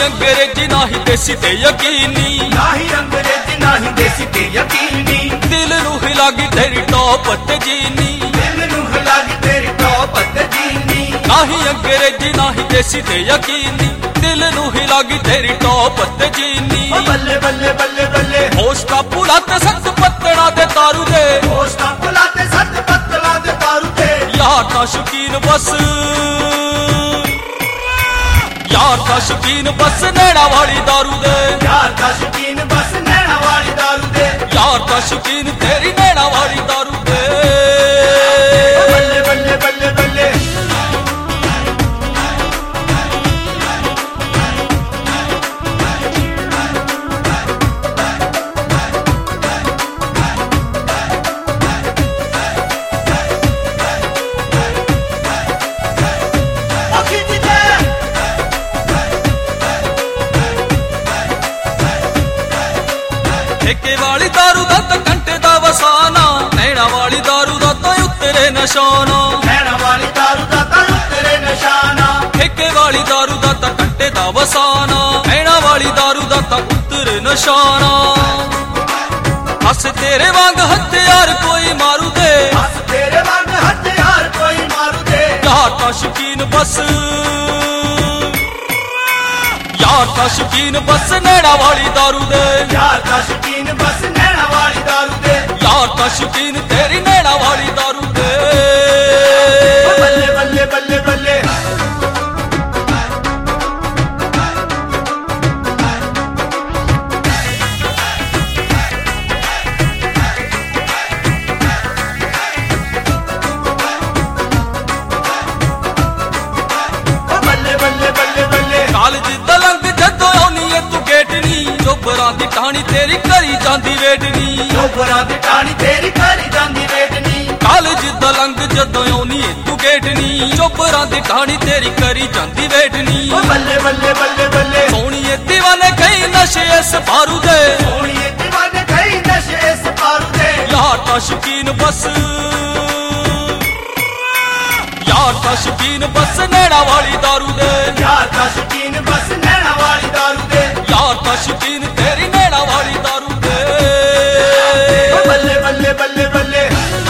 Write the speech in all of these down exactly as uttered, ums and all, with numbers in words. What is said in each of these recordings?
अंग्रेजी ना ही देसी ते यकीनी, ना ही अंग्रेजी ना ही देसी ते यकीनी। दिल नू हिलागी तेरी टॉप ते जीनी, दिल नू हिलागी तेरी टॉप ते जीनी। ना ही अंग्रेजी ना ही देसी ते यकीनी, दिल नू हिलागी तेरी टॉप ते जीनी। ओ बल्ले बल्ले बल्ले बल्ले होश का पुला ते सत पत्तड़ा दे तारू दे, होश का पुला ते सत पत्तड़ा दे तारू दे। यार का शौकीन बस, यार का शौकीन बस नैना वाली दारू दे, यार का शौकीन बस नैना वाली दारू दे। यार का शौकीन तेरी नैना वाली दारू दे। ओ बल्ले बल्ले बल्ले बल्ले ठेके वाली दारू दा तो घंटे दा वसाना, नैना वाली दारू दा तो उतरे नशाना, नैना वाली दारू दा तो उतरे नशाना। ठेके वाली दारू दा तो घंटे दा वसाना, नैना वाली दारू दा तो उतरे नशाना। हस तेरे वांग हथियार कोई मारू दे, हस तेरे वांग हथियार कोई मारू दे। यार का शौकीन बस, यार का शौकीन बस नैना वाली दारू दे, यार का शौकीन बस नैना वाली दारू दे। यार का शौकीन तेरी नैना वाली दारू दे। ओ बल्ले बल्ले बल्ले बल्ले ओ बल्ले बल्ले बल्ले बल्ले कालज दलंग जदों आउनी ऐ तू गेटनी, चोबरां दी टाणी तेरी करी जांदी वेटनी, चोबरां दी टाणी तेरी करी जांदी वेटनी। कालज दलंग जदों आउनी ऐ तू गेटनी, चोबरां दी टाणी तेरी करी जांदी वेटनी। ओ बल्ले बल्ले बल्ले बल्ले सोहणीए दीवाने कई नशे इस पारू दे, सोहणीए दीवाने कई नशे इस पारू दे। यार का शौकीन बस, यार का शौकीन बस नैना वाली दारू दे, यार का शौकीन बस नैना वाली दारू दे। यार का शौकीन तेरी नैना वाली दारू दे। ओ बल्ले बल्ले बल्ले बल्ले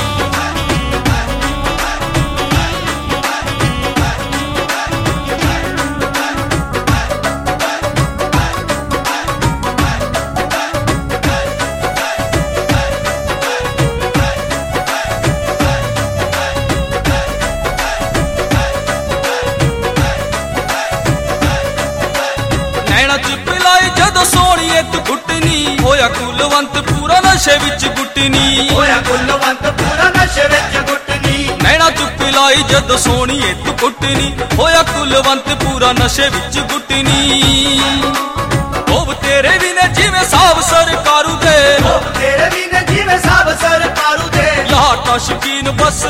नैना च पिलाई जदों सोहणीए तू घुटनी, होया कुलवंत पूरा नशे विच गुटनी, होया कुलवंत पूरा नशे विच गुटनी। नैना च पिलाई जदों सोहणीए तू घुटनी, होया कुलवंत पूरा नशे विच गुटनी। होब तेरे भी ने जिवें साब सरकारू दे, होब तेरे भी ने जिवें साब सरकारू दे। यार का शौकीन बस,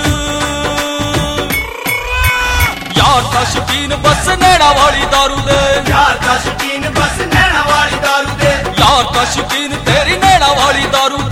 यार का शौकीन बस नैना वाली दारू दे, यार का शौकीन बस नैना वाली दारू दे। यार का शौकीन तेरी नैना वाली दारू